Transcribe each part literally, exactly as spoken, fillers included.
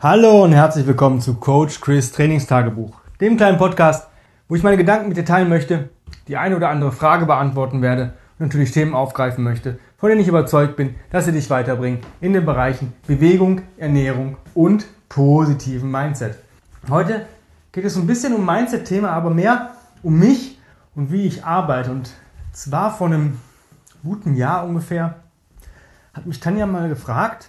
Hallo und herzlich willkommen zu Coach Chris Trainingstagebuch, dem kleinen Podcast, wo ich meine Gedanken mit dir teilen möchte, die eine oder andere Frage beantworten werde und natürlich Themen aufgreifen möchte, von denen ich überzeugt bin, dass sie dich weiterbringen in den Bereichen Bewegung, Ernährung und positiven Mindset. Heute geht es ein bisschen um Mindset-Thema, aber mehr um mich und wie ich arbeite. Und zwar vor einem guten Jahr ungefähr hat mich Tanja mal gefragt,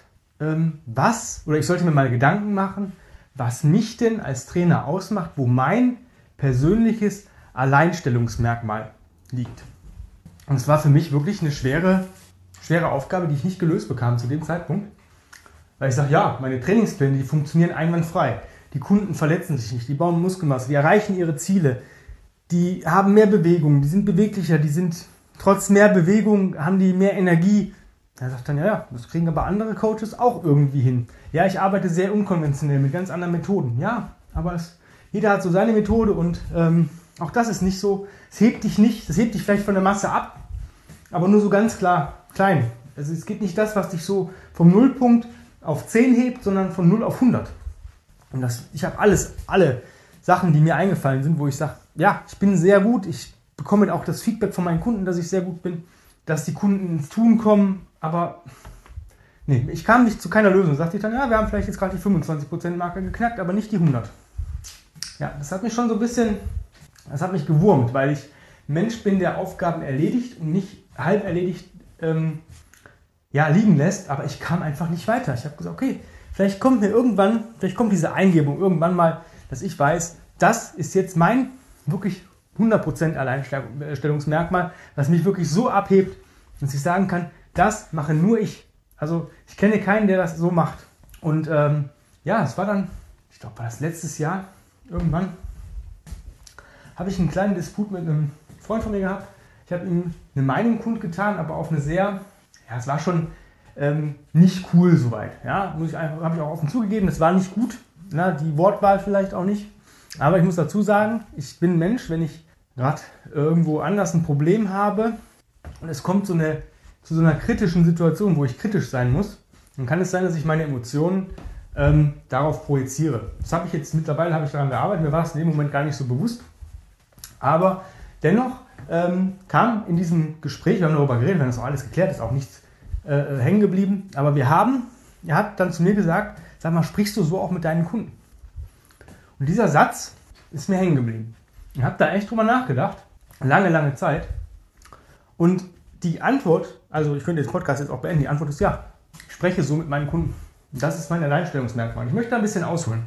was, oder ich sollte mir mal Gedanken machen, was mich denn als Trainer ausmacht, wo mein persönliches Alleinstellungsmerkmal liegt. Und es war für mich wirklich eine schwere, schwere Aufgabe, die ich nicht gelöst bekam zu dem Zeitpunkt. Weil ich sage, ja, meine Trainingspläne, die funktionieren einwandfrei. Die Kunden verletzen sich nicht, die bauen Muskelmasse, die erreichen ihre Ziele, die haben mehr Bewegung, die sind beweglicher, die sind trotz mehr Bewegung, haben die mehr Energie. Er sagt dann, ja, ja, das kriegen aber andere Coaches auch irgendwie hin. Ja, ich arbeite sehr unkonventionell mit ganz anderen Methoden. Ja, aber es, jeder hat so seine Methode und ähm, auch das ist nicht so, es hebt dich nicht, es hebt dich vielleicht von der Masse ab, aber nur so ganz klar klein. Also es geht nicht das, was dich so vom Nullpunkt auf zehn hebt, sondern von null auf hundert. Und das, ich habe alles, alle Sachen, die mir eingefallen sind, wo ich sage, ja, ich bin sehr gut, ich bekomme auch das Feedback von meinen Kunden, dass ich sehr gut bin, dass die Kunden ins Tun kommen, aber nee, ich kam nicht zu keiner Lösung. Sagte ich dann, ja, wir haben vielleicht jetzt gerade die fünfundzwanzig Prozent Marke geknackt, aber nicht die hundert. Ja, das hat mich schon so ein bisschen, das hat mich gewurmt, weil ich Mensch bin, der Aufgaben erledigt und nicht halb erledigt ähm, ja, liegen lässt, aber ich kam einfach nicht weiter. Ich habe gesagt, okay, vielleicht kommt mir irgendwann, vielleicht kommt diese Eingebung irgendwann mal, dass ich weiß, das ist jetzt mein wirklich hundert Prozent Alleinstellungsmerkmal, was mich wirklich so abhebt, dass ich sagen kann, das mache nur ich. Also ich kenne keinen, der das so macht. Und ähm, ja, es war dann, ich glaube, war das letztes Jahr, irgendwann, habe ich einen kleinen Disput mit einem Freund von mir gehabt. Ich habe ihm eine Meinung kundgetan, aber auf eine sehr, ja, es war schon ähm, nicht cool soweit. Ja, muss ich einfach, habe ich auch offen zugegeben, es war nicht gut. Na, die Wortwahl vielleicht auch nicht. Aber ich muss dazu sagen, ich bin ein Mensch, wenn ich gerade irgendwo anders ein Problem habe und es kommt so eine, zu so einer kritischen Situation, wo ich kritisch sein muss, dann kann es sein, dass ich meine Emotionen ähm, darauf projiziere. Das habe ich jetzt mittlerweile habe ich daran gearbeitet, mir war es in dem Moment gar nicht so bewusst. Aber dennoch ähm, kam in diesem Gespräch, wir haben darüber geredet, wir haben das auch alles geklärt, ist auch nichts äh, hängen geblieben, aber wir haben, er hat dann zu mir gesagt, sag mal, sprichst du so auch mit deinen Kunden? Und dieser Satz ist mir hängen geblieben. Ich habe da echt drüber nachgedacht, lange, lange Zeit. Und die Antwort, also ich könnte den Podcast jetzt auch beenden, die Antwort ist ja, ich spreche so mit meinen Kunden. Das ist mein Alleinstellungsmerkmal. Ich möchte da ein bisschen ausholen.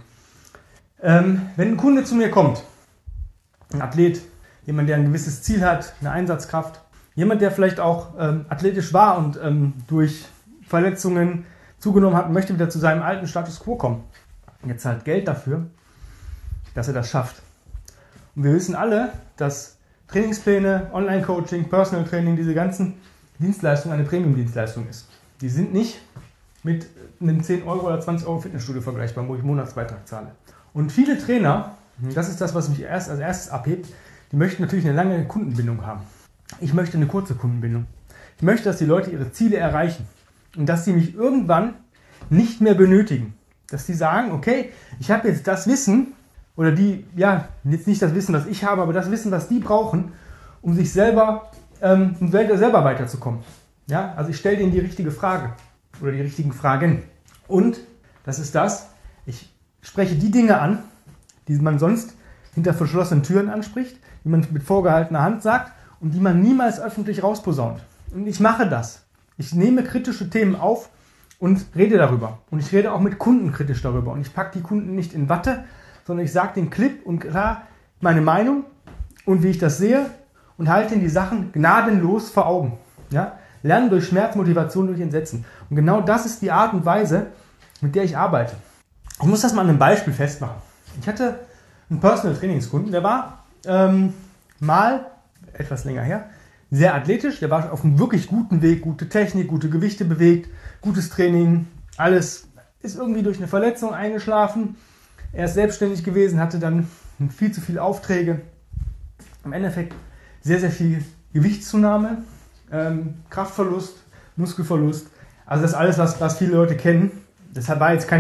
Ähm, wenn ein Kunde zu mir kommt, ein Athlet, jemand, der ein gewisses Ziel hat, eine Einsatzkraft, jemand, der vielleicht auch ähm, athletisch war und ähm, durch Verletzungen zugenommen hat und möchte wieder zu seinem alten Status Quo kommen. Jetzt zahlt Geld dafür, dass er das schafft. Und wir wissen alle, dass Trainingspläne, Online-Coaching, Personal Training, diese ganzen Dienstleistungen eine Premium-Dienstleistung ist. Die sind nicht mit einem zehn Euro oder zwanzig Euro Fitnessstudio vergleichbar, wo ich Monatsbeitrag zahle. Und viele Trainer, das ist das, was mich erst als erstes abhebt, die möchten natürlich eine lange Kundenbindung haben. Ich möchte eine kurze Kundenbindung. Ich möchte, dass die Leute ihre Ziele erreichen und dass sie mich irgendwann nicht mehr benötigen. Dass sie sagen, okay, ich habe jetzt das Wissen, oder die, ja, jetzt nicht das Wissen, was ich habe, aber das Wissen, was die brauchen, um sich selber, ähm, um selber weiterzukommen. Ja, also ich stelle denen die richtige Frage oder die richtigen Fragen. Und das ist das, ich spreche die Dinge an, die man sonst hinter verschlossenen Türen anspricht, die man mit vorgehaltener Hand sagt und die man niemals öffentlich rausposaunt. Und ich mache das. Ich nehme kritische Themen auf und rede darüber. Und ich rede auch mit Kunden kritisch darüber. Und ich packe die Kunden nicht in Watte, sondern ich sage den klipp und klar meine Meinung und wie ich das sehe und halte ihnen die Sachen gnadenlos vor Augen. Ja? Lernen durch Schmerz, Motivation durch Entsetzen. Und genau das ist die Art und Weise, mit der ich arbeite. Ich muss das mal an einem Beispiel festmachen. Ich hatte einen Personal Trainingskunden, der war ähm, mal, etwas länger her, sehr athletisch, der war auf einem wirklich guten Weg, gute Technik, gute Gewichte bewegt, gutes Training, alles ist irgendwie durch eine Verletzung eingeschlafen. Er ist selbstständig gewesen, hatte dann viel zu viele Aufträge. Im Endeffekt sehr, sehr viel Gewichtszunahme, ähm, Kraftverlust, Muskelverlust. Also das ist alles, was, was viele Leute kennen. Deshalb war jetzt keine,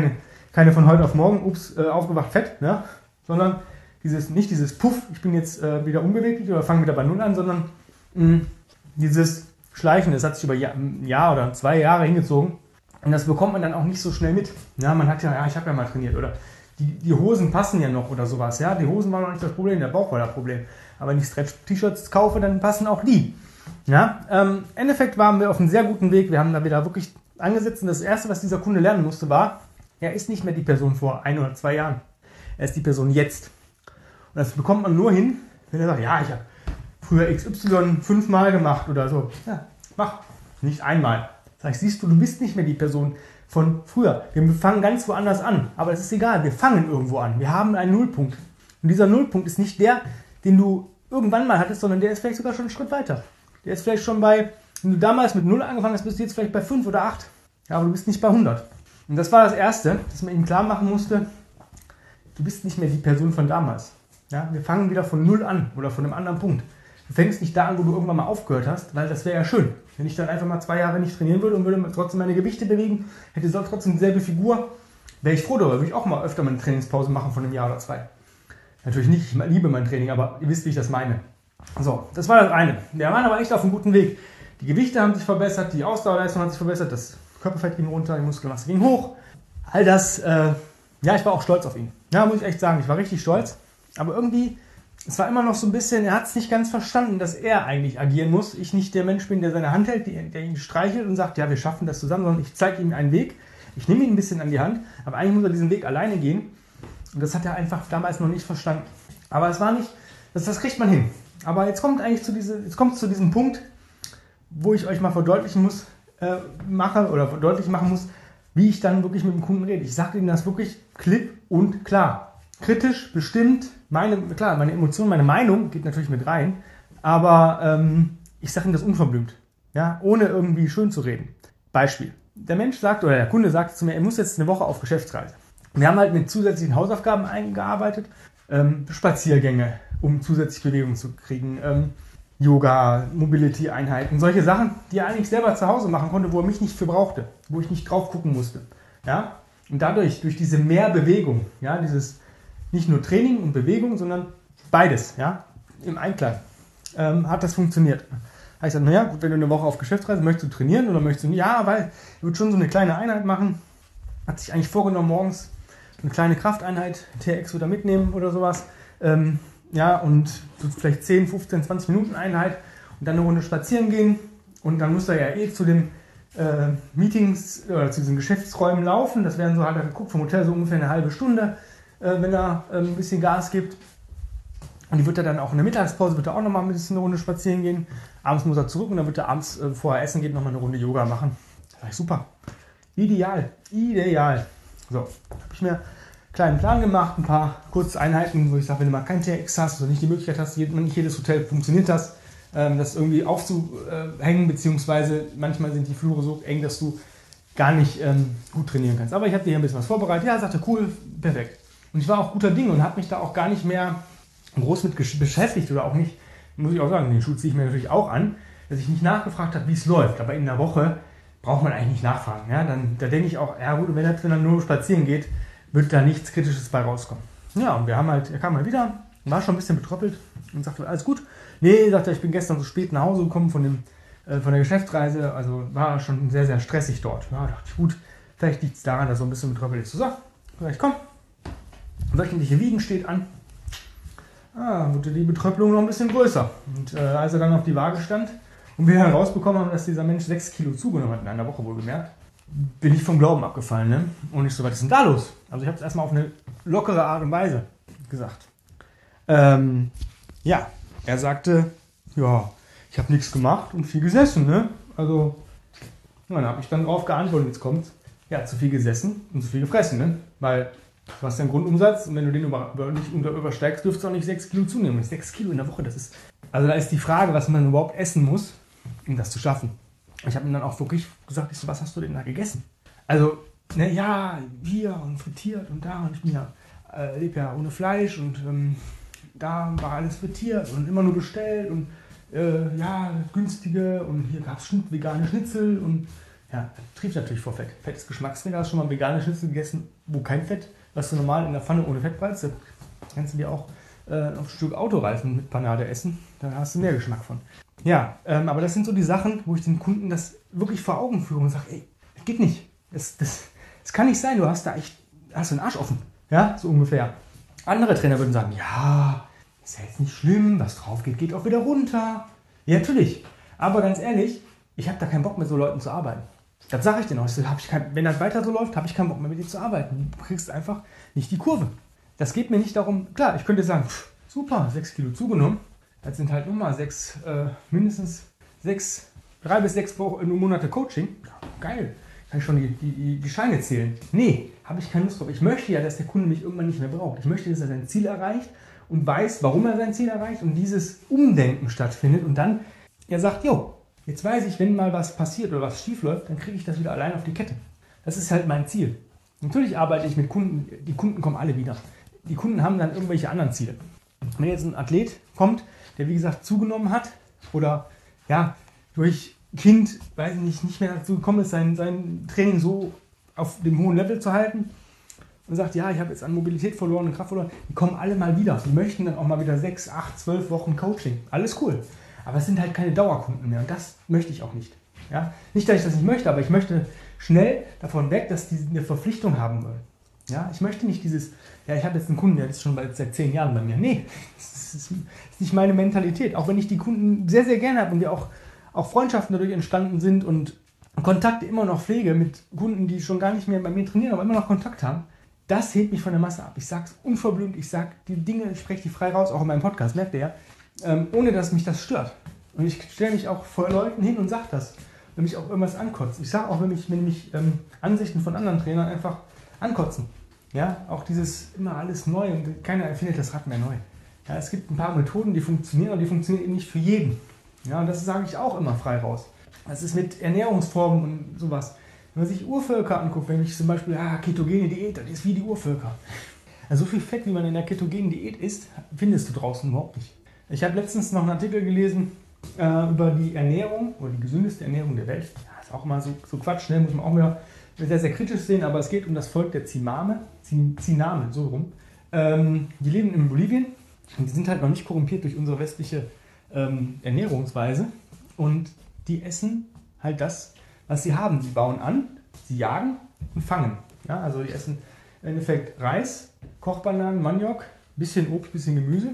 keine von heute auf morgen, ups, äh, aufgewacht, fett, ne? Sondern dieses, nicht dieses Puff, ich bin jetzt äh, wieder unbeweglich oder fange wieder bei Null an, sondern mh, dieses Schleichen, das hat sich über Jahr, ein Jahr oder zwei Jahre hingezogen und das bekommt man dann auch nicht so schnell mit. Ja, man hat ja, ja, ich habe ja mal trainiert oder die, die Hosen passen ja noch oder sowas, ja, die Hosen waren noch nicht das Problem, der Bauch war das Problem. Aber wenn ich Stretch-T-Shirts kaufe, dann passen auch die. Ja, ähm, im Endeffekt waren wir auf einem sehr guten Weg, wir haben da wieder wirklich angesetzt und das Erste, was dieser Kunde lernen musste, war, er ist nicht mehr die Person vor ein oder zwei Jahren, er ist die Person jetzt. Und das bekommt man nur hin, wenn er sagt, ja, ich habe früher X Y fünfmal gemacht oder so. Ja, mach. Nicht einmal. Sag ich, siehst du, du bist nicht mehr die Person von früher. Wir fangen ganz woanders an. Aber es ist egal, wir fangen irgendwo an. Wir haben einen Nullpunkt. Und dieser Nullpunkt ist nicht der, den du irgendwann mal hattest, sondern der ist vielleicht sogar schon einen Schritt weiter. Der ist vielleicht schon bei, wenn du damals mit null angefangen hast, bist du jetzt vielleicht bei fünf oder acht. Ja, aber du bist nicht bei hundert. Und das war das Erste, dass man ihm klar machen musste, du bist nicht mehr die Person von damals. Ja, wir fangen wieder von null an oder von einem anderen Punkt. Du fängst nicht da an, wo du irgendwann mal aufgehört hast, weil das wäre ja schön. Wenn ich dann einfach mal zwei Jahre nicht trainieren würde und würde trotzdem meine Gewichte bewegen, hätte trotzdem dieselbe Figur, wäre ich froh darüber. Würde ich auch mal öfter meine Trainingspause machen von einem Jahr oder zwei. Natürlich nicht, ich liebe mein Training, aber ihr wisst, wie ich das meine. So, das war das eine. Wir waren aber echt auf einem guten Weg. Die Gewichte haben sich verbessert, die Ausdauerleistung hat sich verbessert, das Körperfett ging runter, die Muskelmasse ging hoch. All das, äh, ja, ich war auch stolz auf ihn. Ja, muss ich echt sagen, ich war richtig stolz. Aber irgendwie, es war immer noch so ein bisschen, er hat es nicht ganz verstanden, dass er eigentlich agieren muss. Ich nicht der Mensch bin, der seine Hand hält, der ihn streichelt und sagt, ja, wir schaffen das zusammen, sondern ich zeige ihm einen Weg. Ich nehme ihn ein bisschen an die Hand, aber eigentlich muss er diesen Weg alleine gehen. Und das hat er einfach damals noch nicht verstanden. Aber es war nicht, das, das kriegt man hin. Aber jetzt kommt eigentlich zu, diese, jetzt kommt zu diesem Punkt, wo ich euch mal verdeutlichen muss, äh, mache oder verdeutlichen machen muss, wie ich dann wirklich mit dem Kunden rede. Ich sage ihm das wirklich klipp und klar. Kritisch, bestimmt, meine, klar, meine Emotion, meine Meinung geht natürlich mit rein, aber ähm, ich sage ihm das unverblümt, ja, ohne irgendwie schön zu reden. Beispiel. Der Mensch sagt, oder der Kunde sagt zu mir, er muss jetzt eine Woche auf Geschäftsreise. Wir haben halt mit zusätzlichen Hausaufgaben eingearbeitet, ähm, Spaziergänge, um zusätzlich Bewegung zu kriegen, ähm, Yoga, Mobility-Einheiten, solche Sachen, die er eigentlich selber zu Hause machen konnte, wo er mich nicht für brauchte, wo ich nicht drauf gucken musste. Ja? Und dadurch, durch diese Mehrbewegung, ja, dieses nicht nur Training und Bewegung, sondern beides, ja, im Einklang, ähm, hat das funktioniert. Da habe ich gesagt, naja, gut, wenn du eine Woche auf Geschäftsreise, möchtest du trainieren oder möchtest du nicht? Ja, weil ich würde schon so eine kleine Einheit machen, hat sich eigentlich vorgenommen, morgens eine kleine Krafteinheit, T R X wieder mitnehmen oder sowas, ähm, ja, und so vielleicht zehn, fünfzehn, zwanzig Minuten Einheit und dann eine Runde spazieren gehen und dann muss er ja eh zu den äh, Meetings oder zu diesen Geschäftsräumen laufen. Das wären so, hat er geguckt, vom Hotel so ungefähr eine halbe Stunde, äh, wenn er äh, ein bisschen Gas gibt. Und die wird er dann auch in der Mittagspause, wird er auch nochmal ein bisschen eine Runde spazieren gehen. Abends muss er zurück und dann wird er abends, äh, bevor er essen geht, nochmal eine Runde Yoga machen. Das war super. Ideal. Ideal. So, habe ich mir einen kleinen Plan gemacht, ein paar kurze Einheiten, wo ich sage, wenn du mal kein T R X hast oder nicht die Möglichkeit hast, nicht jedes Hotel funktioniert das, das irgendwie aufzuhängen, beziehungsweise manchmal sind die Flure so eng, dass du gar nicht ähm, gut trainieren kannst. Aber ich habe dir hier ein bisschen was vorbereitet. Ja, sagte, cool, perfekt. Und ich war auch guter Ding und habe mich da auch gar nicht mehr groß mit beschäftigt oder auch nicht, muss ich auch sagen, den Schuh ziehe ich mir natürlich auch an, dass ich nicht nachgefragt habe, wie es läuft. Aber in der Woche braucht man eigentlich nicht nachfragen. Ja? Dann, da denke ich auch, ja gut, wenn er dann nur spazieren geht, wird da nichts Kritisches bei rauskommen. Ja, und wir haben halt, er kam mal wieder, war schon ein bisschen betröppelt und sagte, alles gut. Nee, sagte er, ich bin gestern so spät nach Hause gekommen von, dem, äh, von der Geschäftsreise, also war schon sehr, sehr stressig dort. Ja, dachte ich, gut, vielleicht liegt es daran, dass er so ein bisschen betröppelt ist. So, sag ich, komm, wöchentliche Wiegen steht an. Ah, wurde die Betröppelung noch ein bisschen größer. Und äh, als er dann auf die Waage stand und wir herausbekommen haben, dass dieser Mensch sechs Kilo zugenommen hat in einer Woche wohlgemerkt, bin ich vom Glauben abgefallen. Ne? Und ich so, was ist denn da los? Also ich habe es erstmal auf eine lockere Art und Weise gesagt. Ähm, ja, er sagte, ja, ich habe nichts gemacht und viel gesessen. Ne? Also, dann habe ich dann drauf geantwortet, jetzt kommt's. Ja, zu viel gesessen und zu viel gefressen. Ne? Weil du hast ja einen Grundumsatz und wenn du den über, nicht unter, übersteigst, dürftest du auch nicht sechs Kilo zunehmen. Und sechs Kilo in der Woche, das ist... Also da ist die Frage, was man überhaupt essen muss, um das zu schaffen. Ich habe ihm dann auch wirklich gesagt, ich so, was hast du denn da gegessen? Also, ne, ja, hier und frittiert und da und ich bin ja, äh, lebe ja ohne Fleisch und ähm, da war alles frittiert und immer nur bestellt und äh, ja, günstige und hier gab es vegane Schnitzel und Ja, trieft natürlich vor Fett. Fett ist Geschmacksträger. Hast du schon mal vegane Schnitzel gegessen, wo kein Fett, was du normal in der Pfanne ohne Fett brätst? Da kannst du dir auch äh, auf ein Stück Autoreifen mit Panade essen. Da hast du mehr Geschmack von. Ja, ähm, aber das sind so die Sachen, wo ich den Kunden das wirklich vor Augen führe und sage, ey, das geht nicht. Das, das, das kann nicht sein. Du hast da echt, hast du den Arsch offen. Ja, so ungefähr. Andere Trainer würden sagen, ja, ist ja jetzt nicht schlimm, was drauf geht, geht auch wieder runter. Ja, natürlich. Aber ganz ehrlich, ich habe da keinen Bock mit so Leuten zu arbeiten. Das sage ich dir noch. Ich so, hab ich kein, wenn das weiter so läuft, habe ich keinen Bock mehr mit dir zu arbeiten. Du kriegst einfach nicht die Kurve. Das geht mir nicht darum, klar, ich könnte sagen, pff, super, sechs Kilo zugenommen. Das sind halt nur mal sechs, äh, mindestens sechs, drei bis sechs Monate Coaching. Ja, geil. Kann ich schon die, die, die Scheine zählen. Nee, habe ich keine Lust drauf. Ich möchte ja, dass der Kunde mich irgendwann nicht mehr braucht. Ich möchte, dass er sein Ziel erreicht und weiß, warum er sein Ziel erreicht und dieses Umdenken stattfindet und dann er sagt, jo, jetzt weiß ich, wenn mal was passiert oder was schief läuft, dann kriege ich das wieder allein auf die Kette. Das ist halt mein Ziel. Natürlich arbeite ich mit Kunden, die Kunden kommen alle wieder. Die Kunden haben dann irgendwelche anderen Ziele. Wenn jetzt ein Athlet kommt, der wie gesagt zugenommen hat oder ja, durch Kind, weiß ich nicht, nicht mehr dazu gekommen ist, sein, sein Training so auf dem hohen Level zu halten und sagt, ja, ich habe jetzt an Mobilität verloren und Kraft verloren, die kommen alle mal wieder. Die möchten dann auch mal wieder sechs, acht, zwölf Wochen Coaching. Alles cool. Aber es sind halt keine Dauerkunden mehr und das möchte ich auch nicht. Ja? Nicht, dass ich das nicht möchte, aber ich möchte schnell davon weg, dass die eine Verpflichtung haben wollen. Ja? Ich möchte nicht dieses, ja, ich habe jetzt einen Kunden, der ist schon seit zehn Jahren bei mir. Nee, das ist nicht meine Mentalität. Auch wenn ich die Kunden sehr, sehr gerne habe und wir auch, auch Freundschaften dadurch entstanden sind und Kontakte immer noch pflege mit Kunden, die schon gar nicht mehr bei mir trainieren, aber immer noch Kontakt haben. Das hebt mich von der Masse ab. Ich sage es unverblümt, ich sage die Dinge, ich spreche die frei raus, auch in meinem Podcast, merkt ihr ja. Ähm, ohne dass mich das stört. Und ich stelle mich auch vor Leuten hin und sage das, wenn mich auch irgendwas ankotzt. Ich sage auch, wenn mich, wenn mich ähm, Ansichten von anderen Trainern einfach ankotzen. Ja, auch dieses immer alles neu und keiner erfindet das Rad mehr neu. Ja, es gibt ein paar Methoden, die funktionieren, aber die funktionieren eben nicht für jeden. Ja, und das sage ich auch immer frei raus. Das ist mit Ernährungsformen und sowas. Wenn man sich Urvölker anguckt, wenn ich zum Beispiel, ah, ketogene Diät, das ist wie die Urvölker. Also so viel Fett, wie man in der ketogenen Diät isst, findest du draußen überhaupt nicht. Ich habe letztens noch einen Artikel gelesen äh, über die Ernährung oder die gesündeste Ernährung der Welt. Ja, ist auch immer so, so Quatsch, ne? Muss man auch wieder sehr, sehr kritisch sehen, aber es geht um das Volk der Zimame, Ziname, so rum. Ähm, die leben in Bolivien und die sind halt noch nicht korrumpiert durch unsere westliche ähm, Ernährungsweise und die essen halt das, was sie haben. Sie bauen an, sie jagen und fangen. Ja, also die essen im Endeffekt Reis, Kochbananen, Maniok, bisschen Obst, bisschen Gemüse.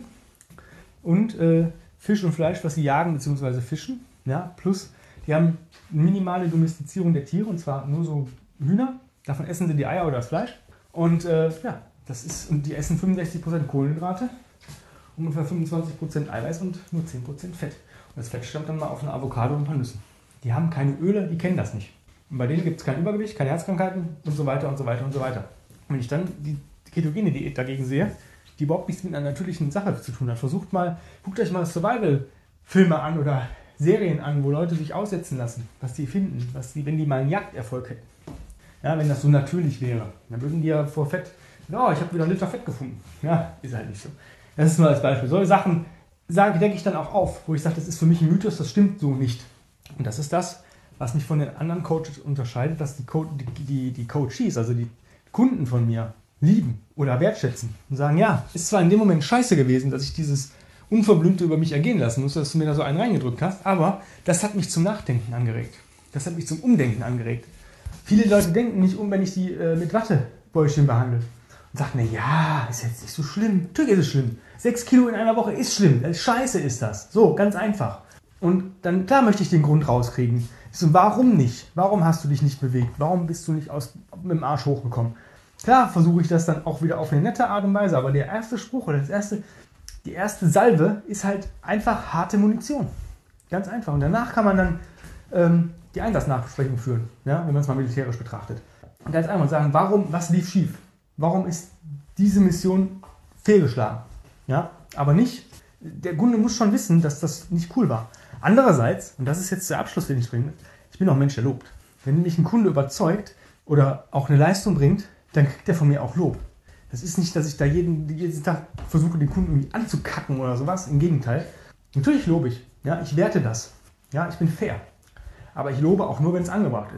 Und äh, Fisch und Fleisch, was sie jagen bzw. fischen. Ja, plus, die haben eine minimale Domestizierung der Tiere, und zwar nur so Hühner. Davon essen sie die Eier oder das Fleisch. Und äh, ja, das ist, und die essen fünfundsechzig Prozent Kohlenhydrate, ungefähr fünfundzwanzig Prozent Eiweiß und nur zehn Prozent Fett. Und das Fett stammt dann mal auf eine Avocado und ein paar Nüssen. Die haben keine Öle, die kennen das nicht. Und bei denen gibt es kein Übergewicht, keine Herzkrankheiten und so weiter und so weiter und so weiter. Wenn ich dann die ketogene Diät dagegen sehe, die überhaupt nichts mit einer natürlichen Sache zu tun hat. Versucht mal, guckt euch mal Survival-Filme an oder Serien an, wo Leute sich aussetzen lassen, was die finden, was die, wenn die mal einen Jagderfolg hätten. Ja, wenn das so natürlich wäre, dann würden die ja vor Fett, oh, ich habe wieder einen Liter Fett gefunden. Ja, ist halt nicht so. Das ist nur als Beispiel. Solche Sachen sage, denke ich dann auch auf, wo ich sage, das ist für mich ein Mythos, das stimmt so nicht. Und das ist das, was mich von den anderen Coaches unterscheidet, dass die, Co- die, die, die Coaches, also die Kunden von mir, lieben oder wertschätzen und sagen, ja, ist zwar in dem Moment scheiße gewesen, dass ich dieses Unverblümte über mich ergehen lassen musste, dass du mir da so einen reingedrückt hast, aber das hat mich zum Nachdenken angeregt. Das hat mich zum Umdenken angeregt. Viele Leute denken nicht um, wenn ich sie äh, mit Wattebäuschen behandle und sagen, na ja, ist jetzt nicht so schlimm. Natürlich ist es schlimm. Sechs Kilo in einer Woche ist schlimm. Das ist scheiße ist das. So, ganz einfach. Und dann, klar möchte ich den Grund rauskriegen. Ich so, warum nicht? Warum hast du dich nicht bewegt? Warum bist du nicht aus, mit dem Arsch hochgekommen? Klar versuche ich das dann auch wieder auf eine nette Art und Weise, aber der erste Spruch oder das erste, die erste Salve ist halt einfach harte Munition. Ganz einfach. Und danach kann man dann ähm, die Einsatznachbesprechung führen, ja, wenn man es mal militärisch betrachtet. Und ganz einfach sagen, warum, was lief schief? Warum ist diese Mission fehlgeschlagen? Ja, aber nicht, der Kunde muss schon wissen, dass das nicht cool war. Andererseits, und das ist jetzt der Abschluss, den ich bringe, ich bin auch ein Mensch, der lobt. Wenn mich ein Kunde überzeugt oder auch eine Leistung bringt, dann kriegt er von mir auch Lob. Das ist nicht, dass ich da jeden, jeden Tag versuche, den Kunden irgendwie anzukacken oder sowas. Im Gegenteil. Natürlich lobe ich. Ja, ich werte das. Ja, ich bin fair. Aber ich lobe auch nur, wenn es angebracht ist.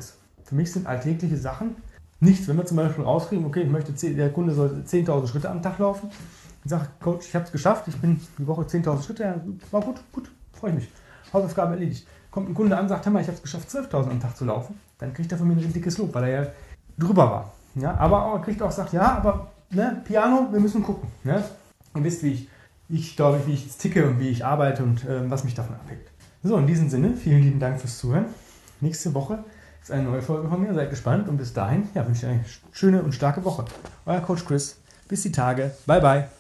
für mich sind alltägliche Sachen nichts. Wenn wir zum Beispiel rauskriegen, okay, ich möchte, der Kunde soll zehntausend Schritte am Tag laufen. Ich sage, Coach, ich habe es geschafft, ich bin die Woche zehntausend Schritte, ja, war gut, gut, freue ich mich. Hausaufgabe erledigt. Kommt ein Kunde an, sagt, hör mal, ich habe es geschafft, zwölftausend am Tag zu laufen. Dann kriegt er von mir ein dickes Lob, weil er ja drüber war. Ja, aber er kriegt auch sagt, ja, aber ne, Piano, wir müssen gucken. Ne? Ihr wisst, wie ich, ich glaube, wie ich jetzt ticke und wie ich arbeite und äh, was mich davon abhängt. So, in diesem Sinne, vielen lieben Dank fürs Zuhören. Nächste Woche ist eine neue Folge von mir. Seid gespannt und bis dahin ja, wünsche ich euch eine schöne und starke Woche. Euer Coach Chris. Bis die Tage. Bye, bye.